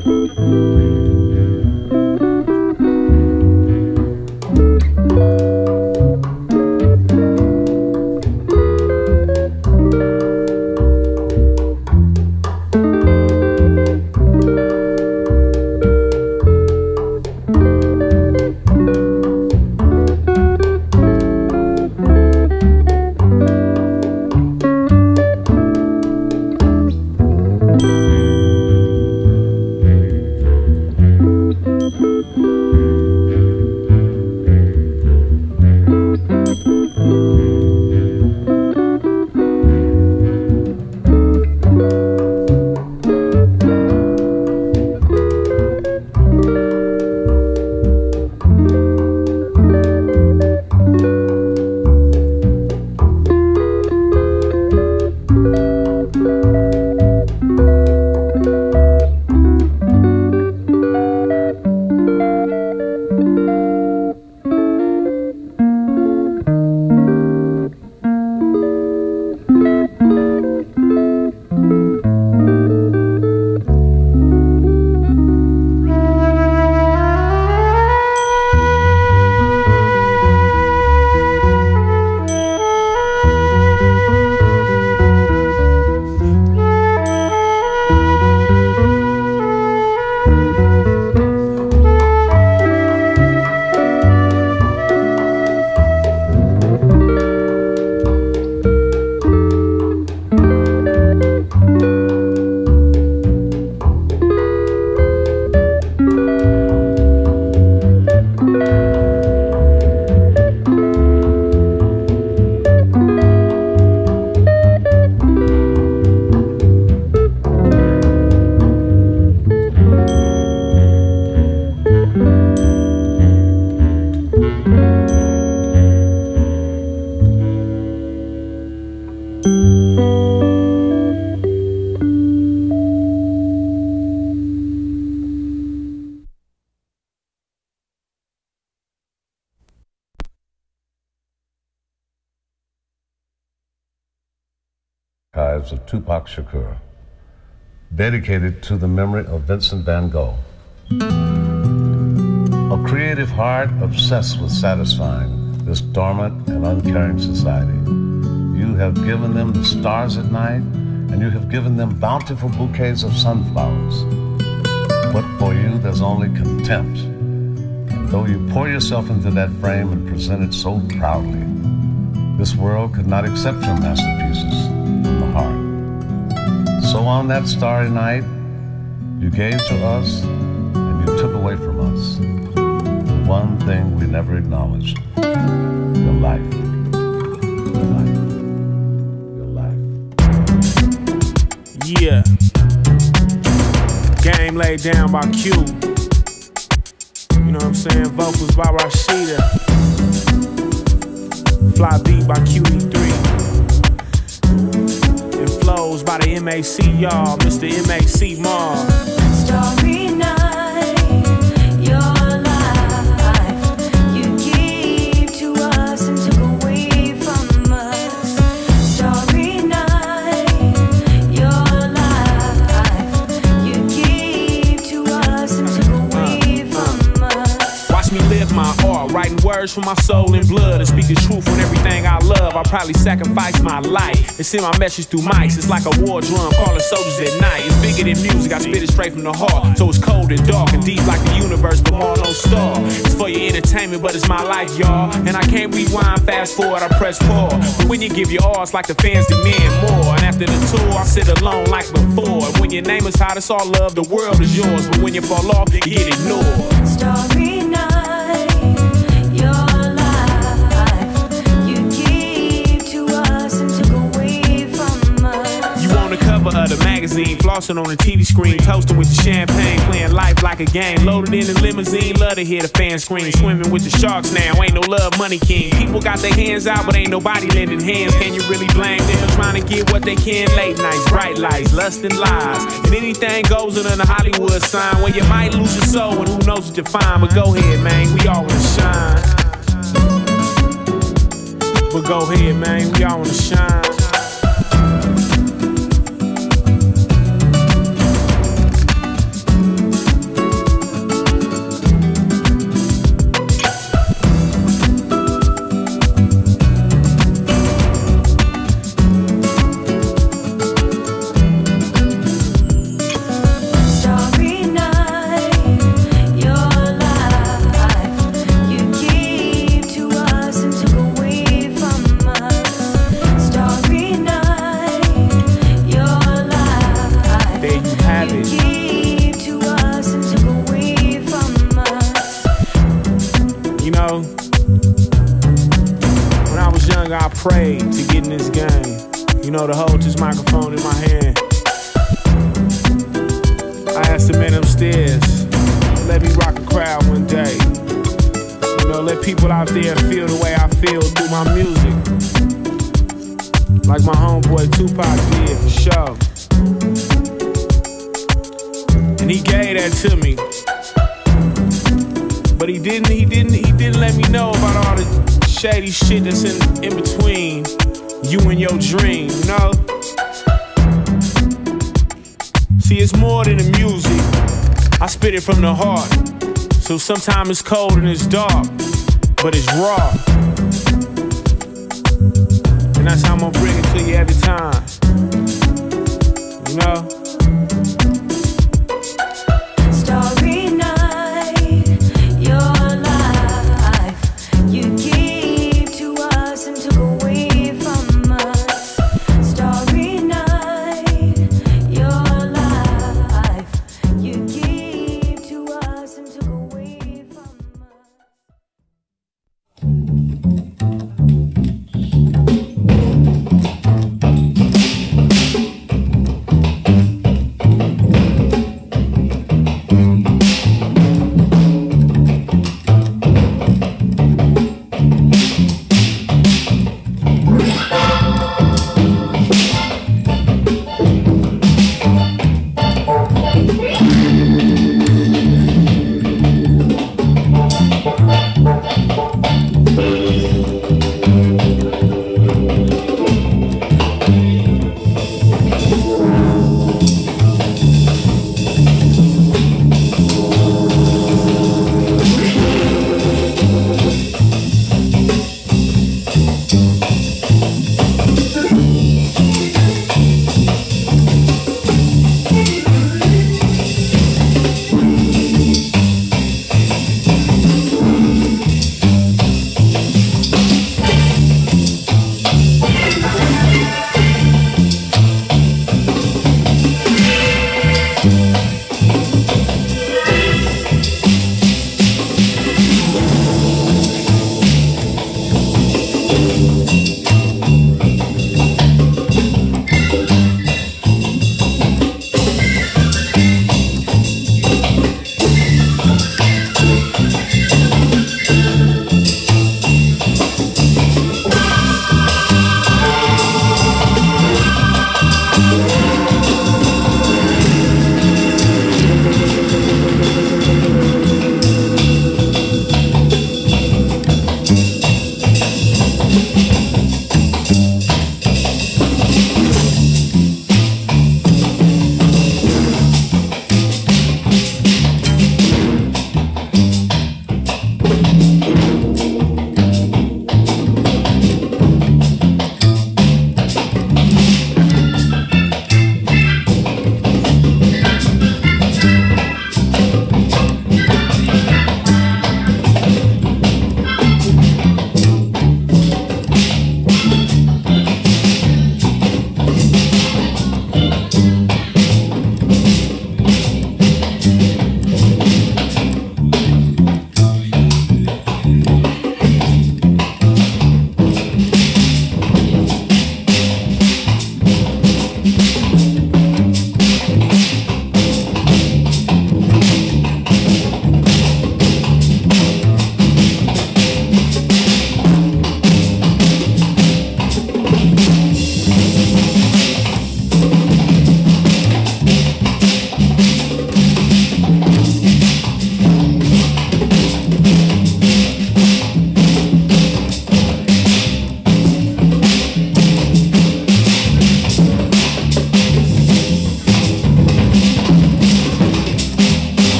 Archives of Tupac Shakur, dedicated to the memory of Vincent van Gogh. A creative heart obsessed with satisfying this dormant and uncaring society. You have given them the stars at night, and you have given them bountiful bouquets of sunflowers. But for you, there's only contempt. And though you pour yourself into that frame and present it so proudly, this world could not accept your masterpieces from the heart. So on that starry night, you gave to us and you took away from us the one thing we never acknowledged, your life. Your life. Your life. Yeah. Game laid down by Q. You know what I'm saying? Vocals by Rashida. Fly beat by QE3. And flows by the MAC, y'all. Mr. MAC Mar. Starry night, your life you gave to us and took away from us. Starry night, your life you gave to us and took away from us. Watch me live my art, writing words from my soul and blood, and speaking truth on everything I love. I'll probably sacrifice my life and send my message through mics. It's like a war drum calling soldiers at night. It's bigger than music, I spit it straight from the heart. So it's cold and dark and deep like the universe, but more no star. It's for your entertainment, but it's my life, y'all. And I can't rewind, fast forward, I press pause. But when you give your all, it's like the fans demand more. And after the tour, I sit alone like before. And when your name is hot, it's all love, the world is yours. But when you fall off, you get ignored. Starry night, your life you gave to us and took away from us. You on the cover of the magazine, flossing on the TV screen, toasting with the champagne, playing life like a game. Loaded in the limousine, love to hear the fans scream. Swimming with the sharks now, ain't no love, money king. People got their hands out, but ain't nobody lending hands. Can you really blame them? Trying to get what they can. Late nights, bright lights, lust and lies, and anything goes under the Hollywood sign. Where you might lose your soul, and who knows what you find. But go ahead, man, we all wanna shine. But go ahead, man, we all wanna shine. there you have You it. gave to us and took away from us. You know, when I was young, I prayed to get in this game. You know, to hold this microphone in my hand. I asked the man upstairs, let me rock a crowd one day. You know, let people out there feel the way I feel through my music. Like my homeboy Tupac did, for sure. And he gave that to me. But he didn't let me know about all the shady shit that's in between you and your dream, you know? See, it's more than the music. I spit it from the heart. So sometimes it's cold and it's dark, but it's raw. And that's how I'm gonna bring it to you every time. You know? Starry night, your life you gave to us and took away from us. Starry night, your life you gave to us and took away from us.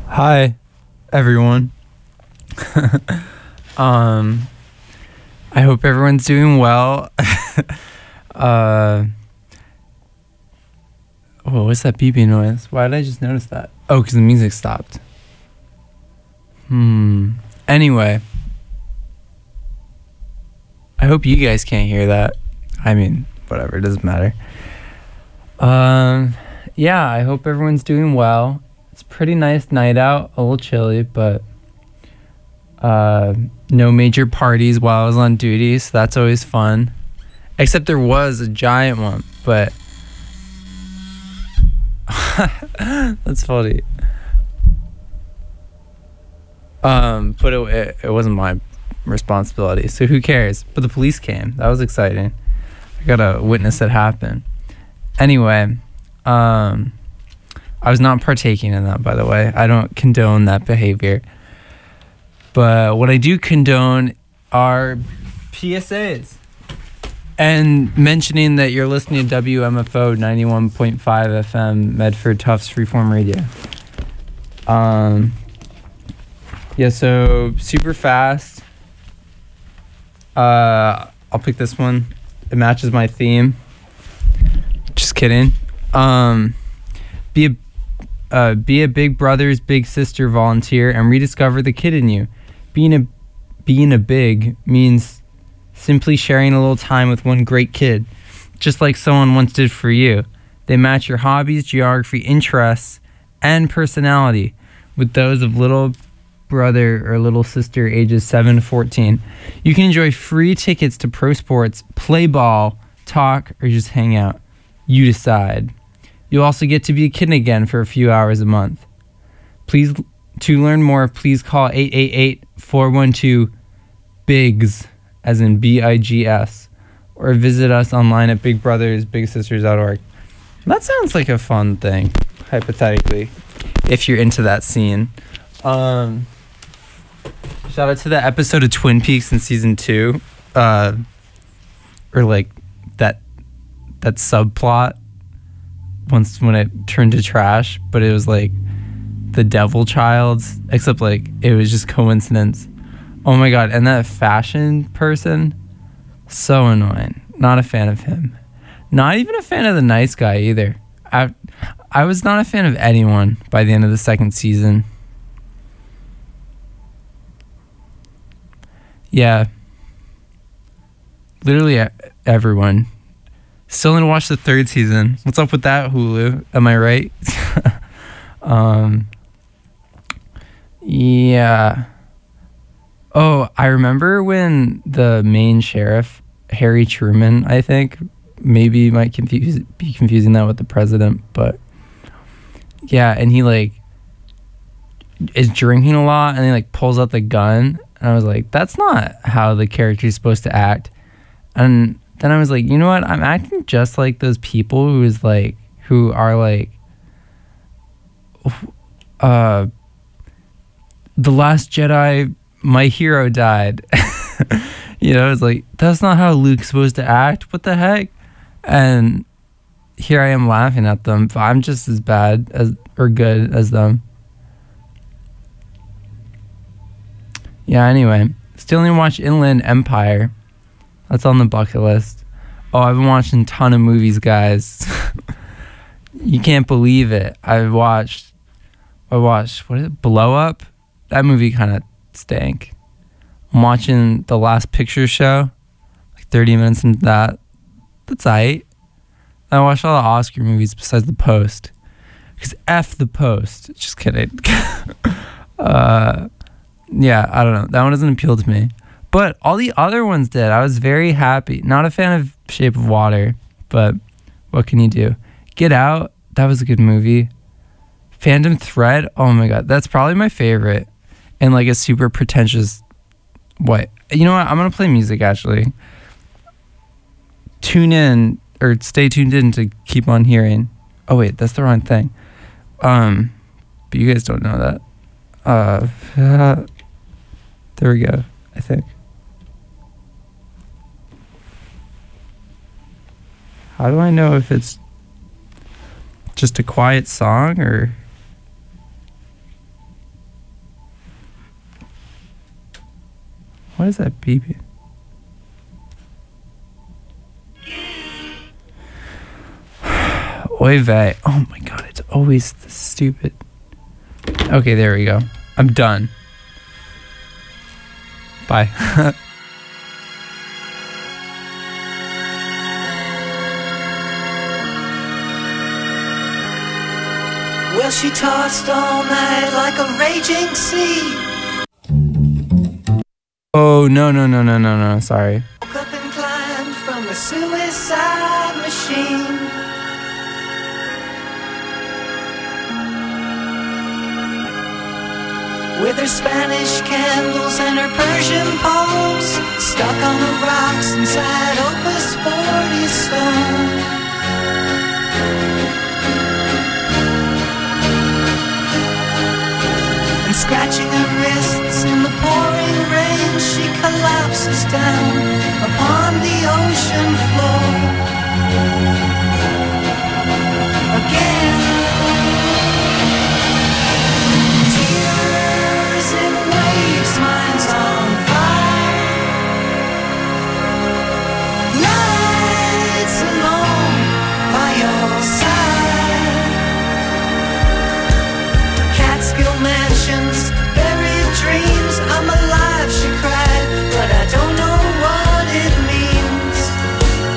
Hi, everyone. I hope everyone's doing well. What's that beeping noise? Why did I just notice that? Oh, because the music stopped. Anyway, I hope you guys can't hear that. I mean, whatever, it doesn't matter. Yeah, I hope everyone's doing well. It's a pretty nice night out, a little chilly, but no major parties while I was on duty, so that's always fun. Except there was a giant one, but that's funny. But it wasn't my responsibility, so who cares? But the police came. That was exciting. I got to witness it happen. Anyway, I was not partaking in that, by the way. I don't condone that behavior. But what I do condone are PSAs. And mentioning that you're listening to WMFO 91.5 FM, Medford Tufts Freeform Radio. Yeah, so super fast. I'll pick this one. It matches my theme. Just kidding. Be a big brother's big sister volunteer and rediscover the kid in you. Being a big means simply sharing a little time with one great kid, just like someone once did for you. They match your hobbies, geography, interests, and personality with those of little brother or little sister ages 7 to 14. You can enjoy free tickets to pro sports, play ball, talk, or just hang out. You decide. You'll also get to be a kid again for a few hours a month. To learn more, please call 888-412-BIGS, as in BIGS, or visit us online at bigbrothersbigsisters.org. That sounds like a fun thing, hypothetically, if you're into that scene. Shout out to the episode of Twin Peaks in season 2, or like that subplot when it turned to trash, but it was like the devil child's, except like it was just coincidence. Oh my god, and that fashion person, so annoying. Not a fan of him. Not even a fan of the nice guy either. I was not a fan of anyone by the end of the second season. Yeah. Literally everyone. Still didn't watch the third season. What's up with that, Hulu? Am I right? Yeah. Oh, I remember when the main sheriff, Harry Truman, I think, maybe might be confusing that with the president, but yeah, and he like is drinking a lot and he like pulls out the gun, and I was like, that's not how the character is supposed to act. And then I was like, you know what? I'm acting just like those people who are like The Last Jedi, my hero died. You know, it's like, that's not how Luke's supposed to act. What the heck? And here I am laughing at them, but I'm just as bad as or good as them. Yeah, anyway. Still need to watch Inland Empire. That's on the bucket list. Oh, I've been watching a ton of movies, guys. You can't believe it. I watched, what is it? Blow Up? That movie kind of stank. I'm watching The Last Picture Show, like 30 minutes into that. That's aight. I watched all the Oscar movies besides The Post. Because F The Post. Just kidding. Yeah, I don't know. That one doesn't appeal to me. But all the other ones did. I was very happy. Not a fan of Shape of Water, but what can you do? Get Out, that was a good movie. Phantom Thread, oh my god, that's probably my favorite. And like a super pretentious, what? You know what? I'm going to play music actually. Tune in, or stay tuned in to keep on hearing. Oh wait, that's the wrong thing. But you guys don't know that. There we go, I think. How do I know if it's just a quiet song or... Why is that beeping? Oy vey. Oh my god, it's always this stupid. Okay, there we go. I'm done. Bye. Well, she tossed all night like a raging sea. Oh, no. Sorry. Woke up and climbed from the suicide machine. With her Spanish candles and her Persian poems, stuck on the rocks inside Opus 40 stone. And scratching her wrists in the pouring rain, she collapses down upon the ocean floor. Again. Tears in waves, mine's on fire. Nights alone by your side. Catskill mansions, buried dreams. I'm alive, she cried, but I don't know what it means.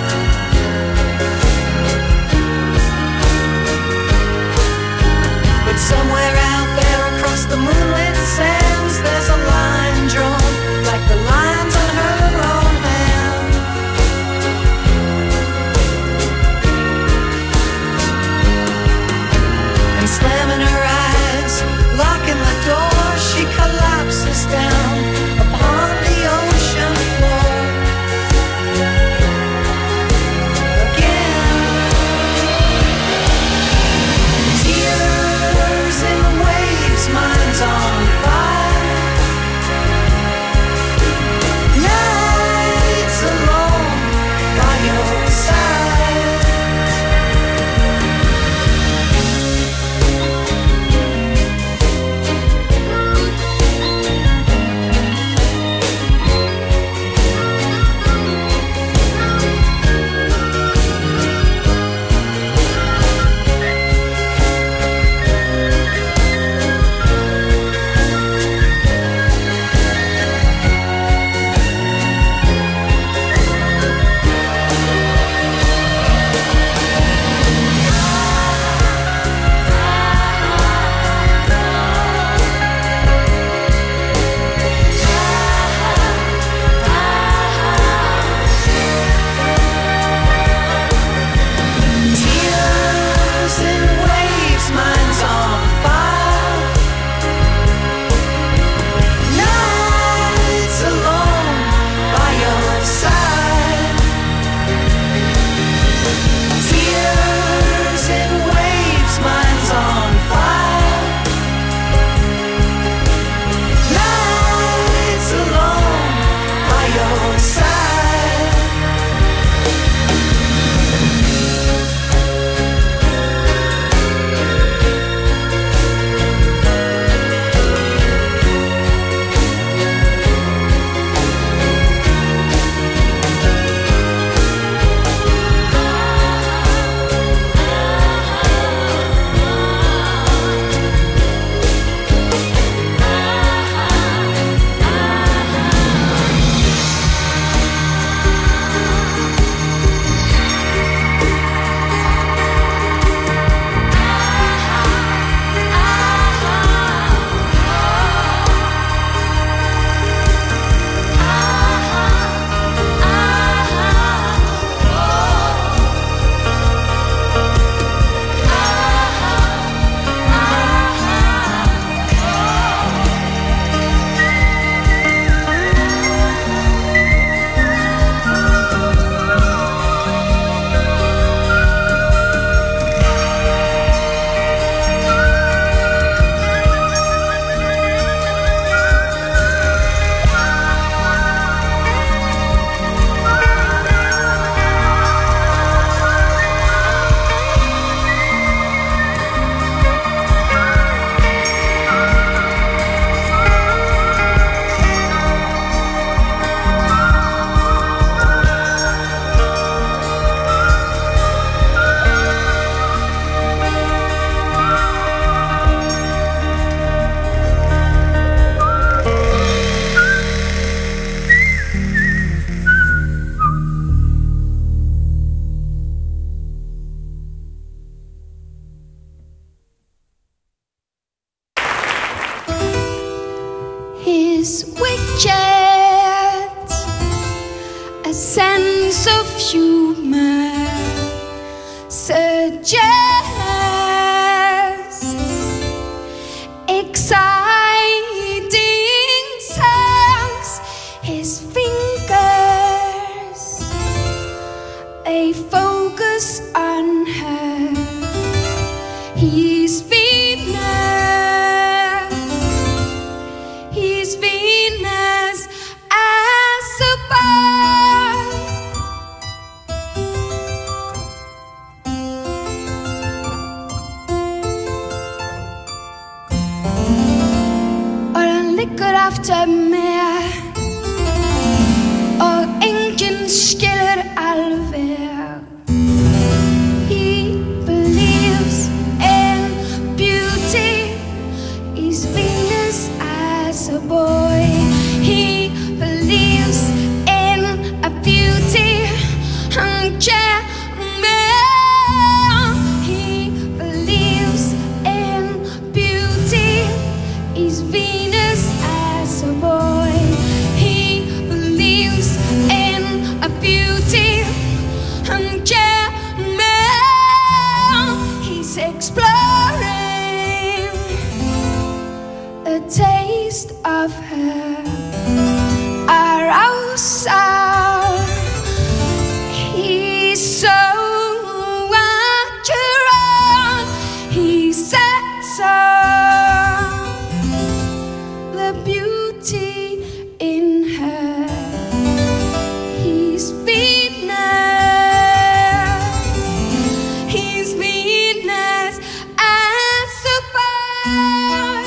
his widget, a sense of humor suggests exciting songs. His fingers, a focus on her. He's Venus as a boy. Og den ligger efter meg, og ingen skiller alvor. He believes in beauty. He's Venus as a boy. He believes in a beauty. He believes in beauty. He's Venus as a boy. He believes in a beauty. He's exploring a taste of her arousal. He's so accurate. He sets on the beauty in her. He's Venus. He's Venus as a boy.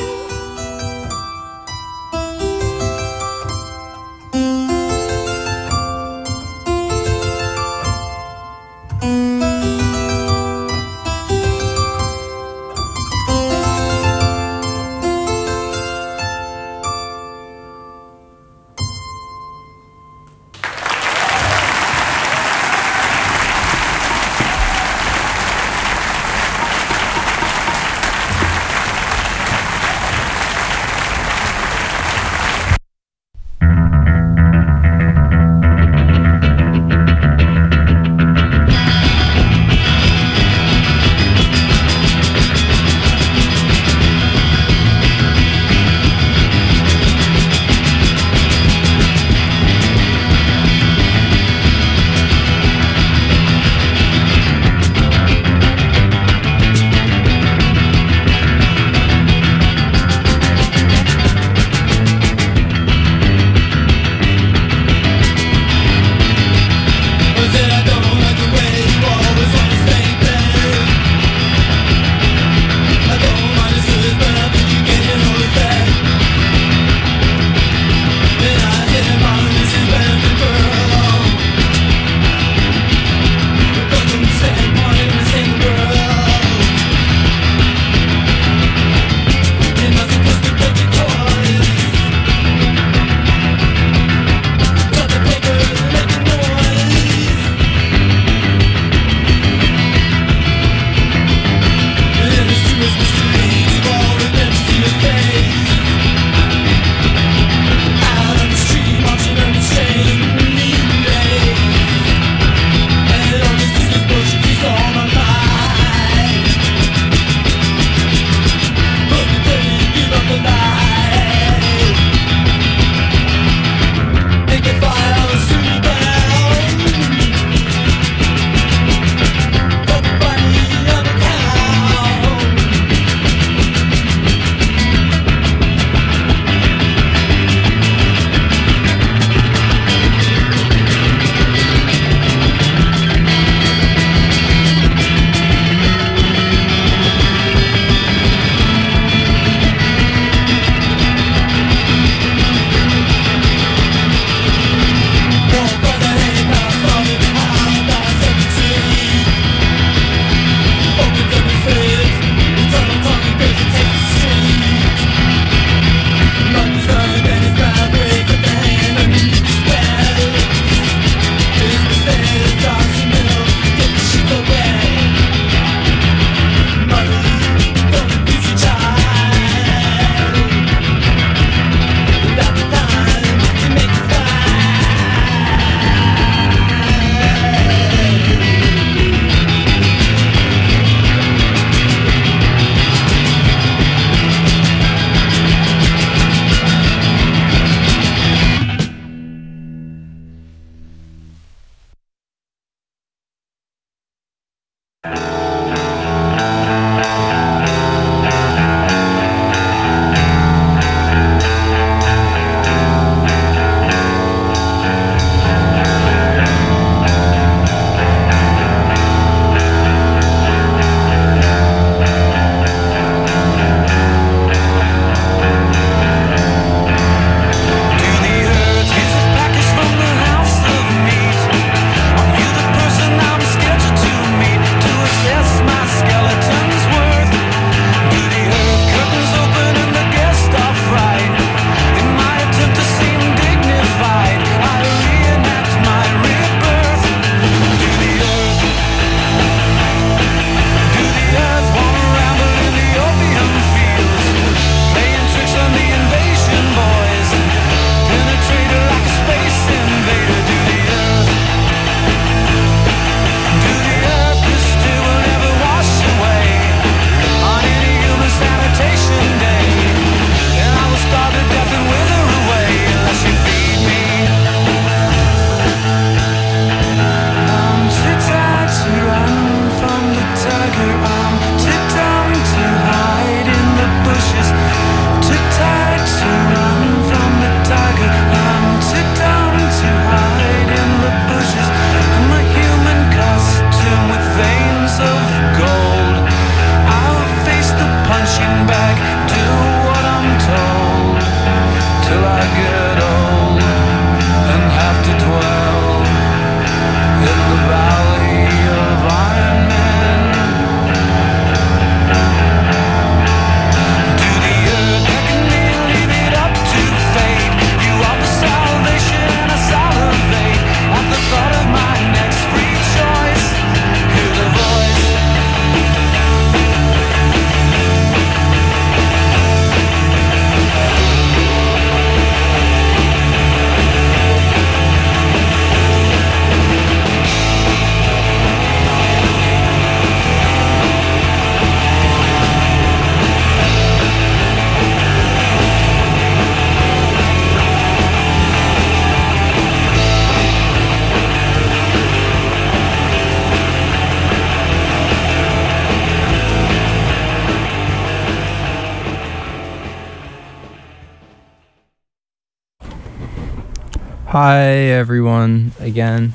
Hi everyone again.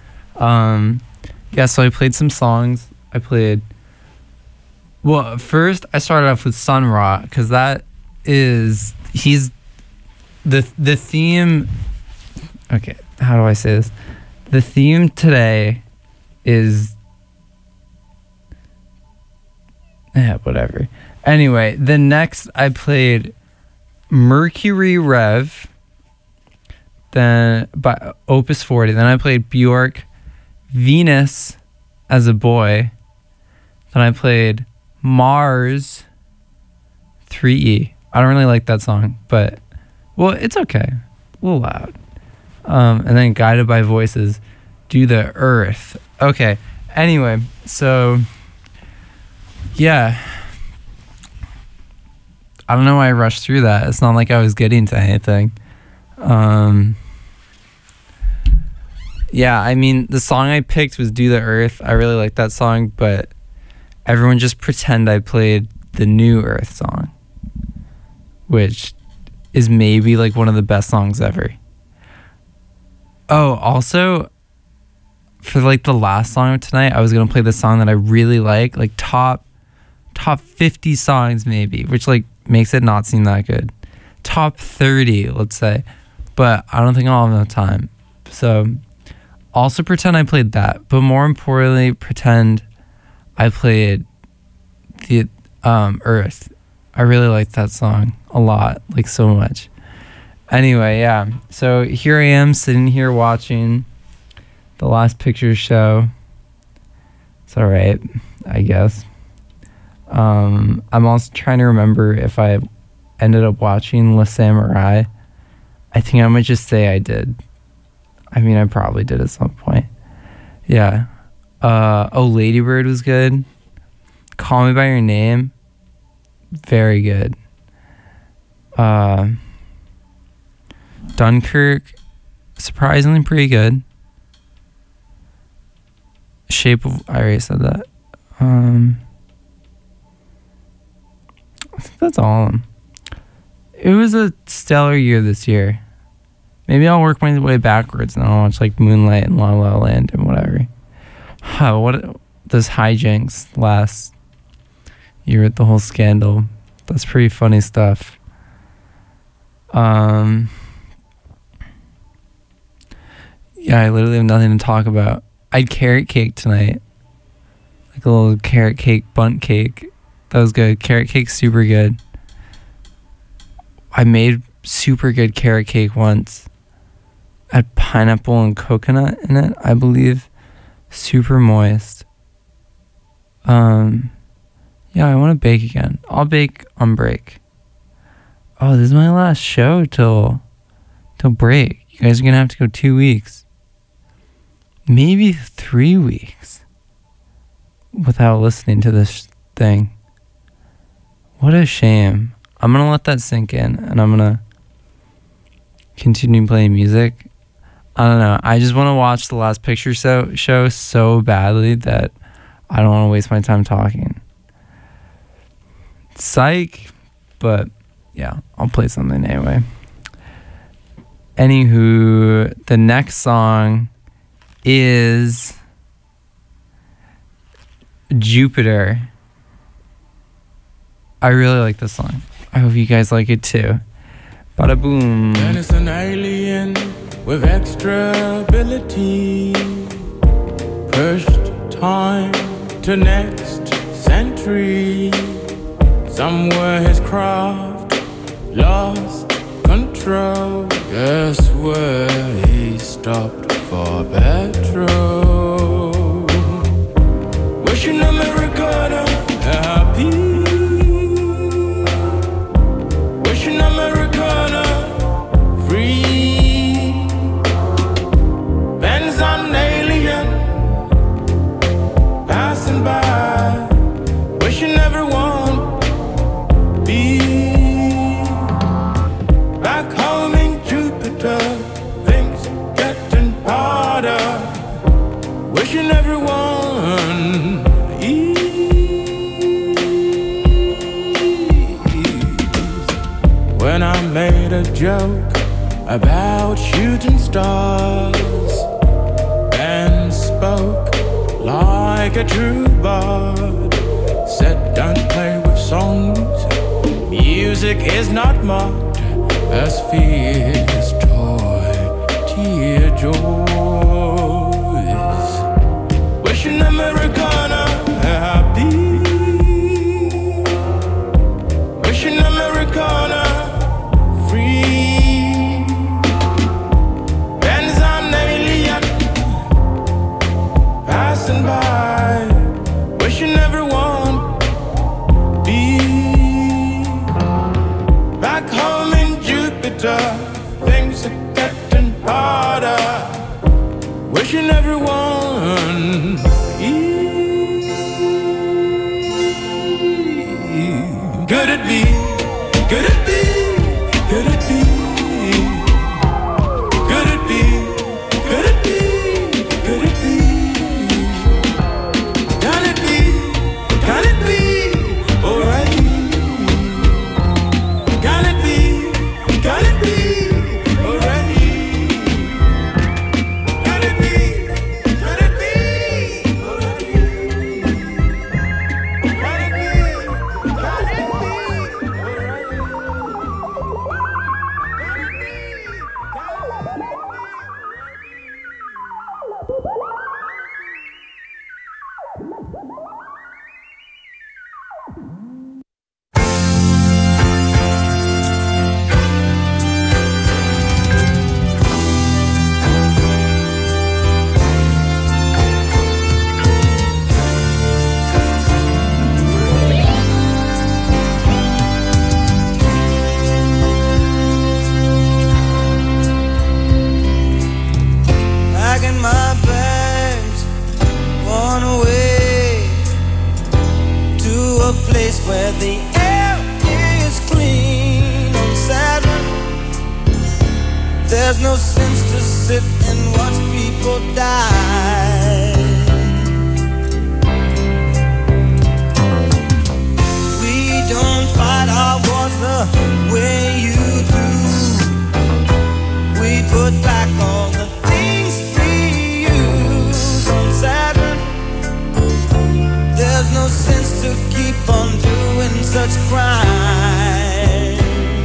Yeah, so I played some songs. Well, first I started off with Sun Ra because he's the theme. Okay, how do I say this? The theme today is whatever. Anyway, the next I played Mercury Rev, then by Opus 40. Then I played Bjork, Venus as a Boy. Then I played Mars 3E. I don't really like that song, but well, it's okay. A little loud. And then Guided by Voices, Do the Earth. Okay. Anyway, so yeah. I don't know why I rushed through that. It's not like I was getting to anything. Yeah, I mean, the song I picked was Do the Earth. I really like that song, but everyone just pretend I played the New Earth song, which is maybe like one of the best songs ever. Oh, also, for like the last song of tonight, I was going to play the song that I really like top 50 songs maybe, which like makes it not seem that good. Top 30, let's say. But I don't think I'll have enough time. So also pretend I played that, but more importantly, pretend I played the Earth. I really like that song a lot, like so much. Anyway, yeah. So here I am sitting here watching The Last Picture Show. It's all right, I guess. I'm also trying to remember if I ended up watching La Samurai. I think I might just say I did. I mean, I probably did at some point. Yeah. Lady Bird was good. Call Me by Your Name. Very good. Dunkirk, surprisingly pretty good. Shape of, I already said that. I think that's all of them. It was a stellar year this year. Maybe I'll work my way backwards and I'll watch like Moonlight and La La Land and whatever. What those hijinks last year with the whole scandal. That's pretty funny stuff. Yeah, I literally have nothing to talk about. I had carrot cake tonight. Like a little carrot cake, bunt cake. That was good. Carrot cake's super good. I made super good carrot cake once. Had pineapple and coconut in it, I believe. Super moist. Yeah, I want to bake again. I'll bake on break. Oh, this is my last show till break. You guys are gonna have to go 2 weeks. Maybe 3 weeks without listening to this thing. What a shame. I'm gonna let that sink in and I'm gonna continue playing music. I don't know. I just want to watch The Last Picture Show so badly that I don't want to waste my time talking. Psych. But yeah, I'll play something anyway. Anywho, the next song is Jupiter. I really like this song. I hope you guys like it too. Bada boom. And it's an alien with extra ability. Pushed time to next century. Somewhere his craft lost control. Guess where he stopped for petrol. Wishing America happy. Wishing America free. Ben's an alien passing by. Wishing everyone be back home in Jupiter. Things getting harder. Wishing everyone ease. When I made a joke about shooting stars and spoke like a true bard. Said, don't play with songs. Music is not mocked as fear's toy, tear joys. Wishing Americana happy. Wishing Americana free. Benz on the million passing by. Wishing everyone be back home in Jupiter. Things are getting harder. Wishing everyone could it be? Could it be? Could it be? Could it be? Could it be? Could it be? Can it be? Can it be? Already? Can it be? Can it be? Already? Can it be? Can it be? Already? Can it be? Can it be? Packing my bags, one away to a place where the air is clean on Saturn. There's no sense to sit and watch people die. We don't fight our wars the way you do. We put back all the things we use on Saturn. There's no sense to keep on doing such crimes.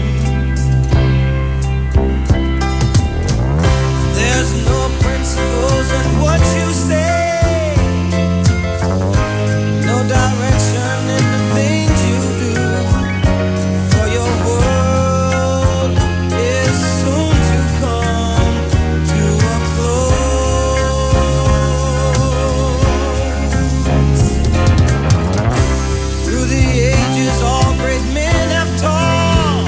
There's no principles in what you say, no direction in the things you do. For your world is soon to come to a close. Through the ages, all great men have taught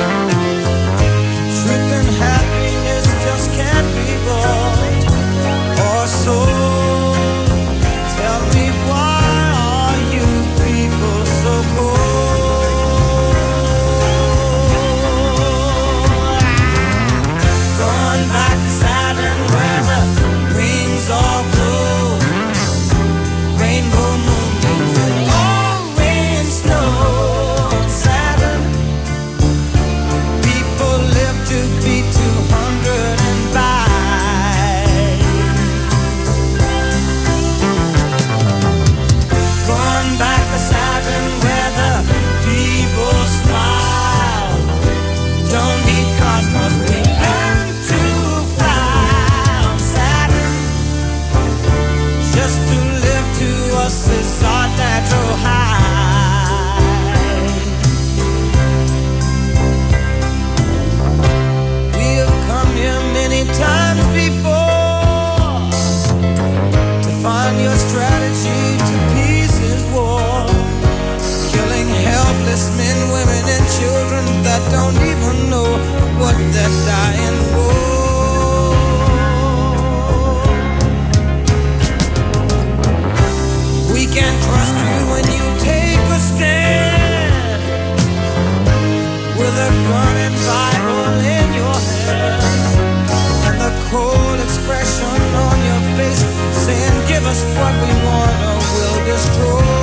truth and happiness just can't be bought or sold. Tell me, why are you people so cold? Gone back to Saturn where the rings all glow. Rainbow moonbeams and orange snow on Saturn. People live to be 205. Gone back to Saturn where the people smile. Don't need cars 'cause we learn to fly on Saturn. Just to live to us is our natural high. We have come here many times before to find your strategy to peace is war. Killing helpless men, women, and children that don't even know what they're dying for. We can trust you when you take a stand with a gun and Bible in your hand, and the cold expression on your face saying, give us what we want or we'll destroy.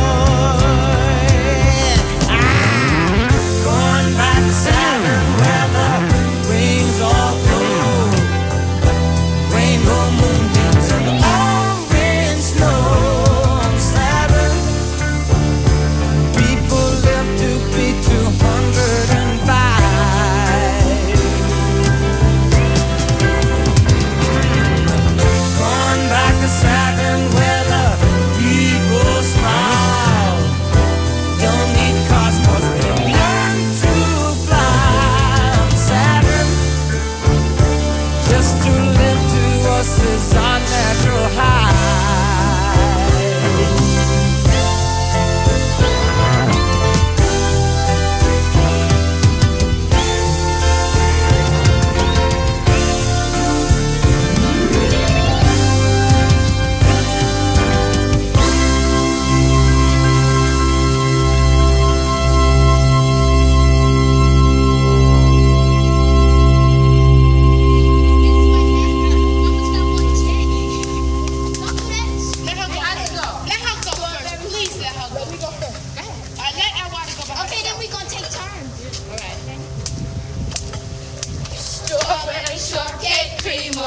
Gone back to Saturn where the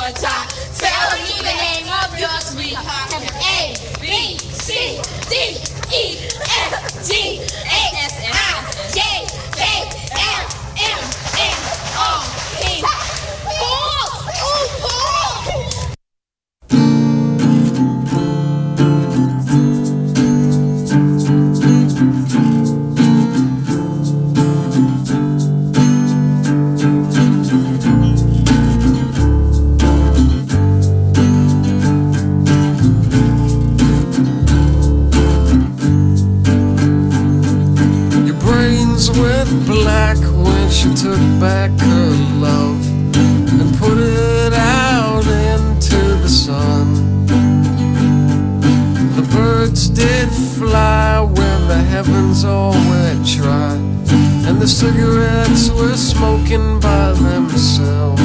more time. Spell me the name of your sweetheart. A, B, C, D, E, F, G, H, I, J, K, L, M, N, O, P. Paul! Ooh, Paul! Went black when she took back her love and put it out into the sun. The birds did fly when the heavens all went dry, and the cigarettes were smoking by themselves.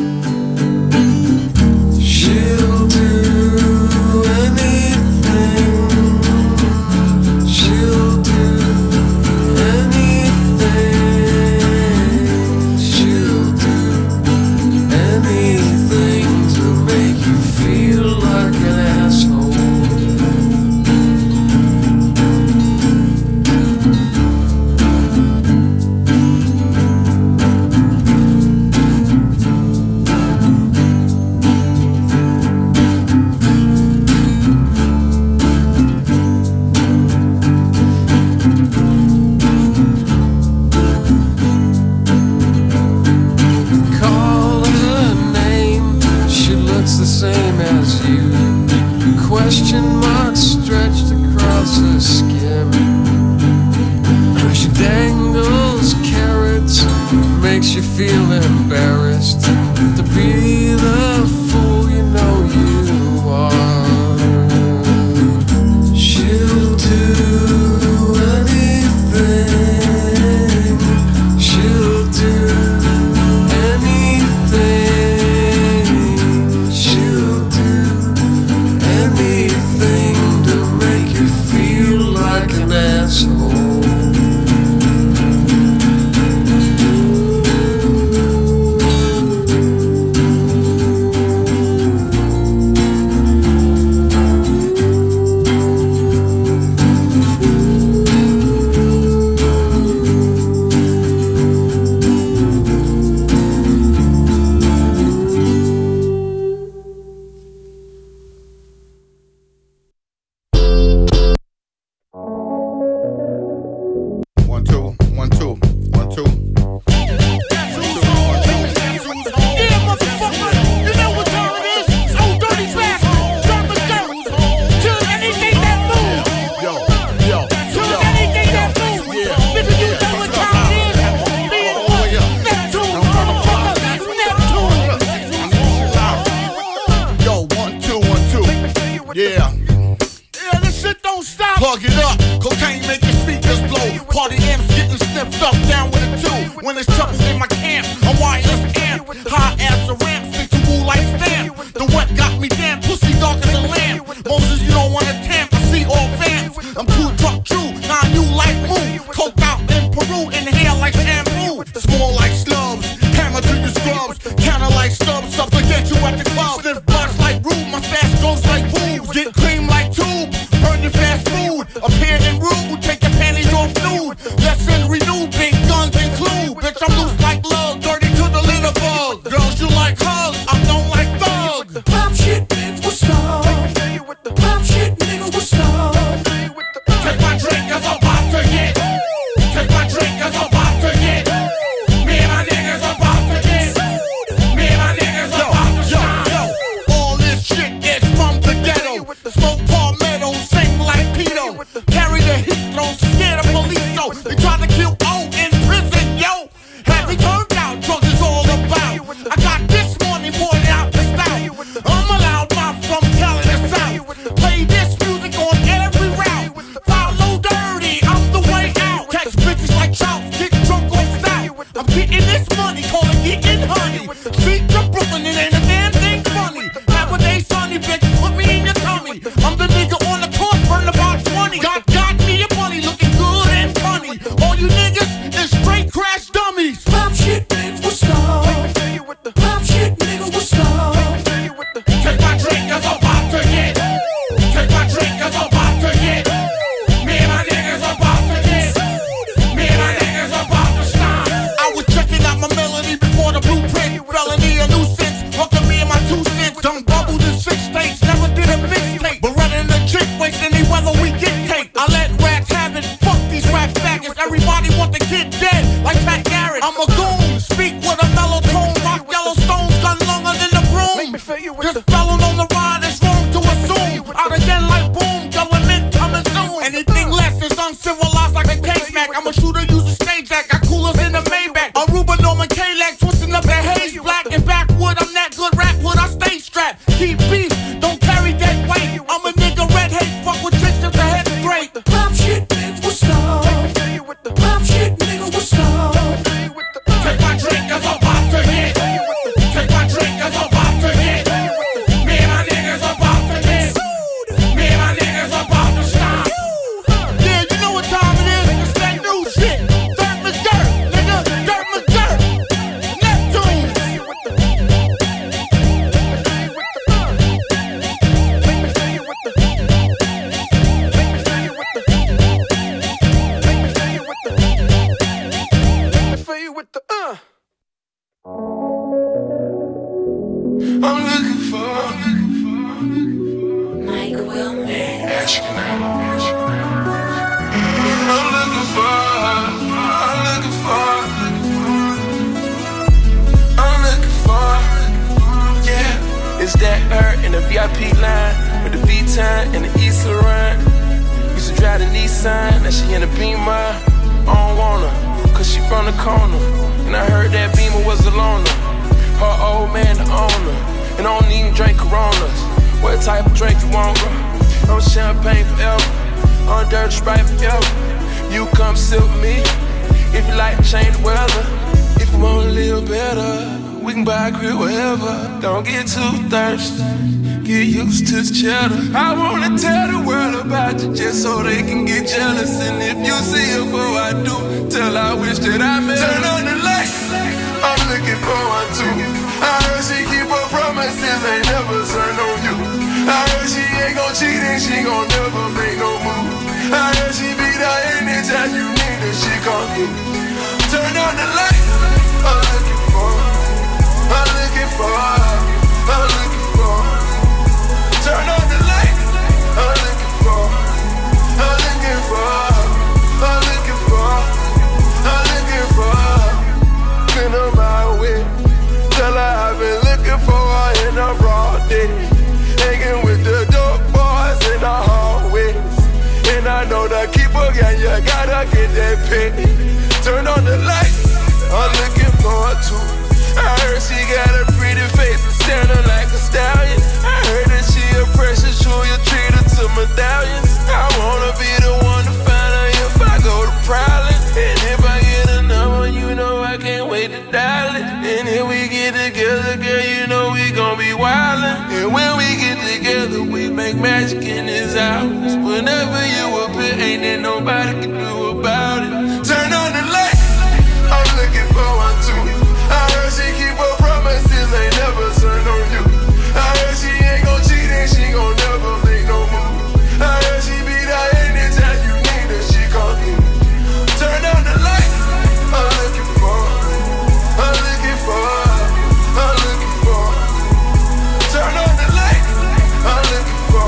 She'll do anything. She'll do question marks stretched across her skin. She dangles carrots, makes you feel embarrassed to be the fool you know you are. She'll do anything. She'll do anything. She'll do anything to make you feel like an asshole. Pop shit, nigga, what's up? K with the I'm looking for Mike Wilmer. asking out. I'm looking for yeah. It's that her in the VIP line with the V-Time and the East Laurent. Used to drive the Nissan, now she in the Beamer. I don't want her, cause she from the corner. And I heard that Beamer was a loner. Her old man the owner. And I don't even drink Coronas. What type of drink you want, bro? I'm champagne forever, on dirty Sprite forever. You come sit with me, if you like to change the weather. If you wanna live better, we can buy a crib wherever. Don't get too thirsty, get used to the cheddar. I wanna tell the world about you just so they can get jealous. And if you see her before I do, tell I wish that I met her. Turn on the lights, I'm looking for one too. I heard she keep her promises, ain't never turned on you. I heard she ain't gon' cheat and she gon' never make no move. I heard she be there anytime you need her, she come through. Turn on the lights, I'm looking for turn on the lights, I'm looking for been on my way, tell her I've been looking for her in a raw day, hanging with the dope boys in the hallways, and I know the keeper gang, you gotta get that pay. Turn on the lights, I'm looking for her too. I heard she got a pretty face and standing like a stallion. I heard that she a precious jewel, you treat her to medallions. I wanna be the one to find her if I go to Prowling. And if I get a number, you know I can't wait to dial it. And if we get together, girl, you know we gon' be wildin'. And when we get together, we make magic in this house. Whenever you appear, ain't there nobody can do about it. Turn on the lights, I'm looking for one too. I heard she keep her promises, ain't never turned on you. I heard she ain't gon' cheat and she gon' never make no move. I heard she be there anytime you need her, she come through. Turn on the lights, I'm looking for turn on the lights, I'm looking for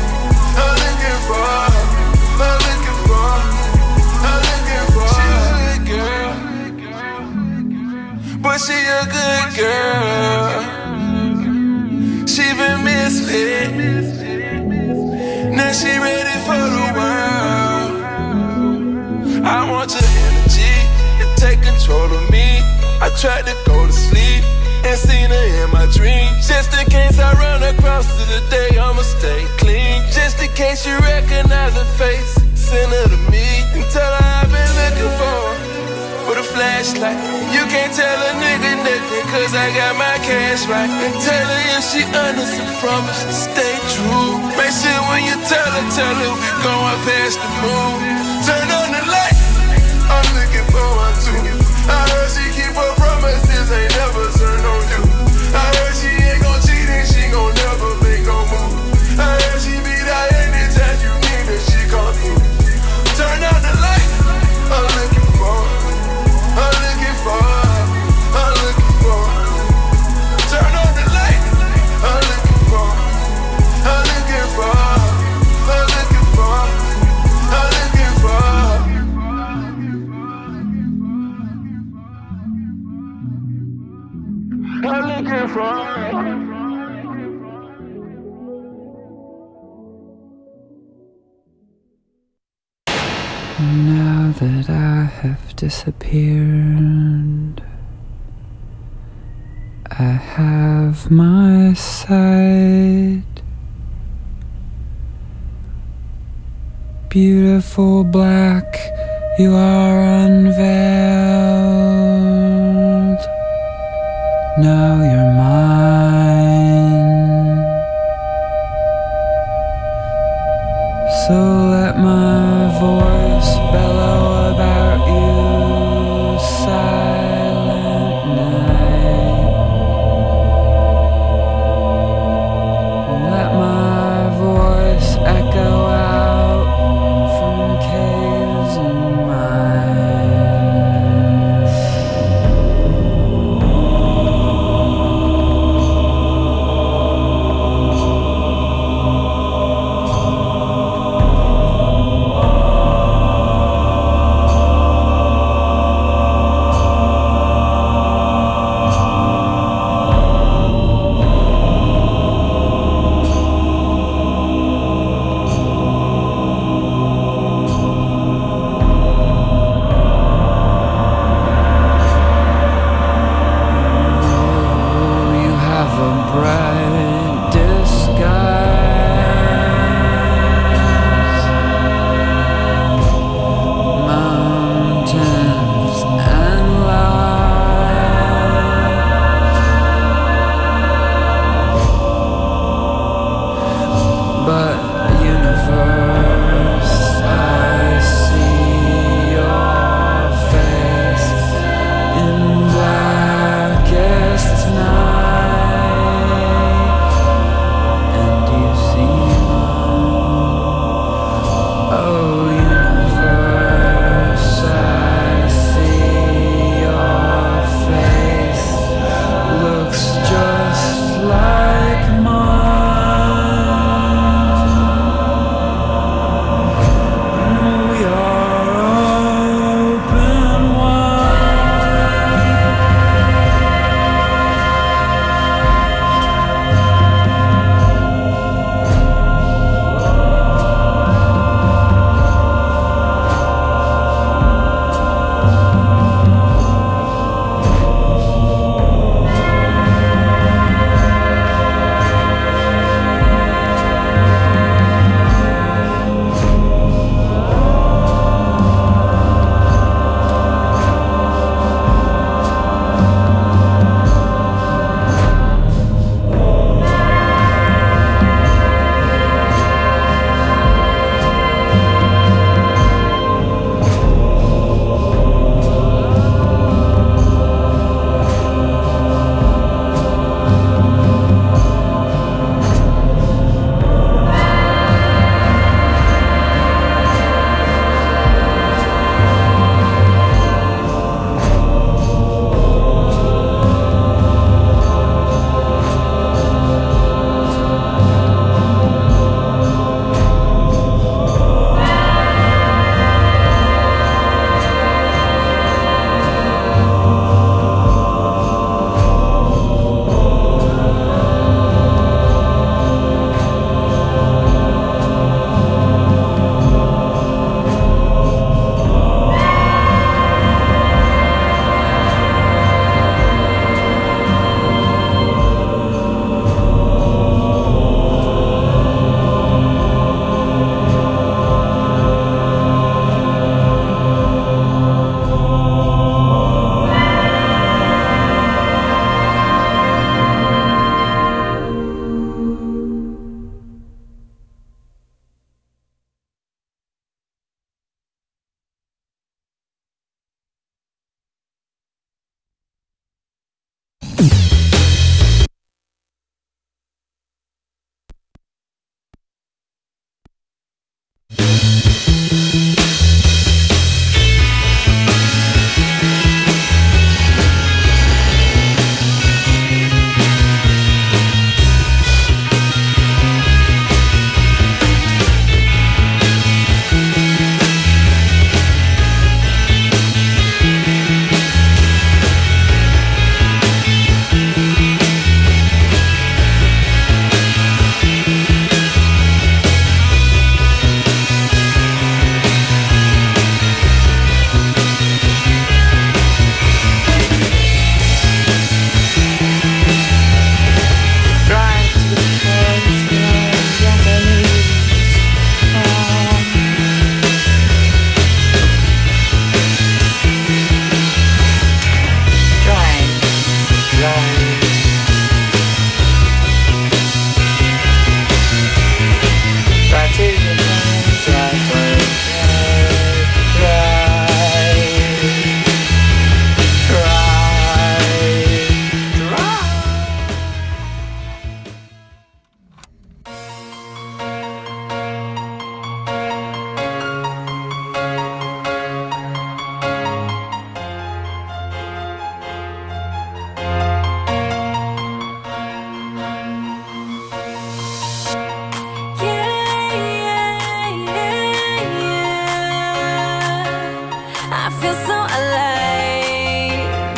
but she a good girl. She been misled, now she ready for the world. I want your energy to take control of me. I tried to go to sleep and seen her in my dreams. Just in case I run across her today, I'ma stay clean. Just in case you recognize her face, send her to me and tell her I've been looking for her. With a flashlight, you can't tell a nigga nothing, cause I got my cash right. And tell her if she honest and promise to stay true. Make sure when you tell her we going past the moon. Turn on the lights, I'm looking for one too. I heard she keep her promises, ain't never turned on you. I heard she ain't gon' cheat and she gon' never make no move. I heard she be there anytime you need her, she come through. Turn on the lights, I'm looking turn on the lights, I'm looking for Now that I have disappeared, I have my sight. Beautiful black, you are unveiled. Now